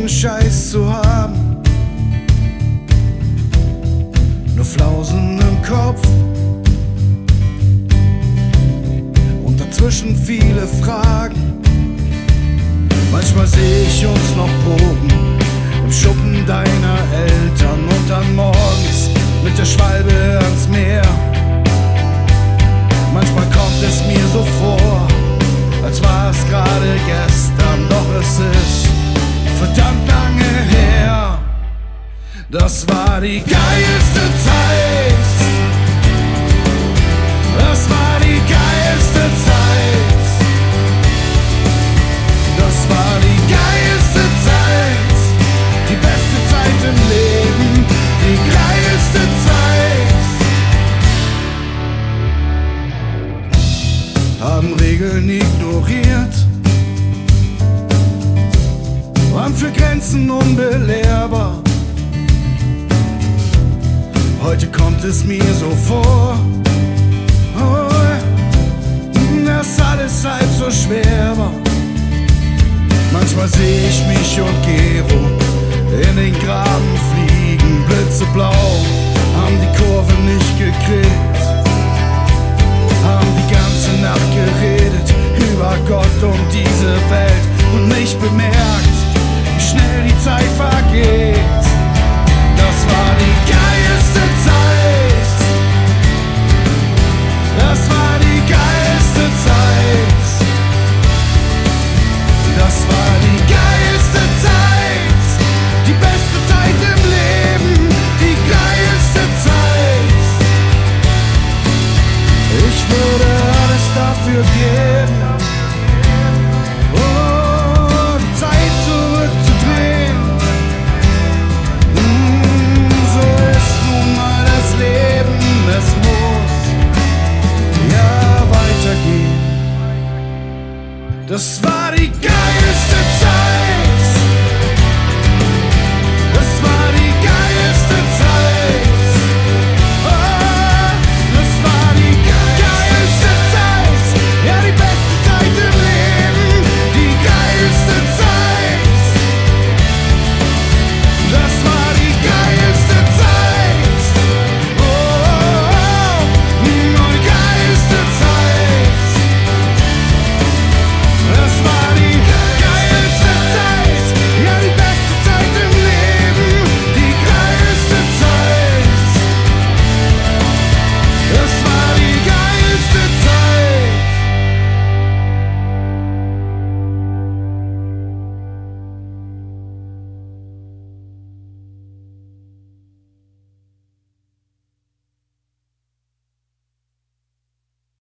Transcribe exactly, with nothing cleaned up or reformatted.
jeden Scheiß zu haben. Nur Flausen im Kopf und dazwischen viele Fragen. Manchmal seh ich uns noch pogen im Schuppen deiner Eltern und dann morgens mit der Schwalbe ans Meer. Manchmal kommt es mir so vor, als war es gerade gestern, doch es ist verdammt lange her. Das war die geilste Zeit. Das war die geilste Zeit. Das war die geilste Zeit. Die beste Zeit im Leben. Die geilste Zeit. Haben Regeln ignoriert, waren für Grenzen unbelehrbar. Heute kommt es mir so vor, oh, dass alles halb so schwer war. Manchmal seh ich mich und Gero in den Graben fliegen, blitzeblau, haben die Kurve nicht gekriegt, haben die ganze Nacht geredet über Gott und diese Welt und nicht bemerkt,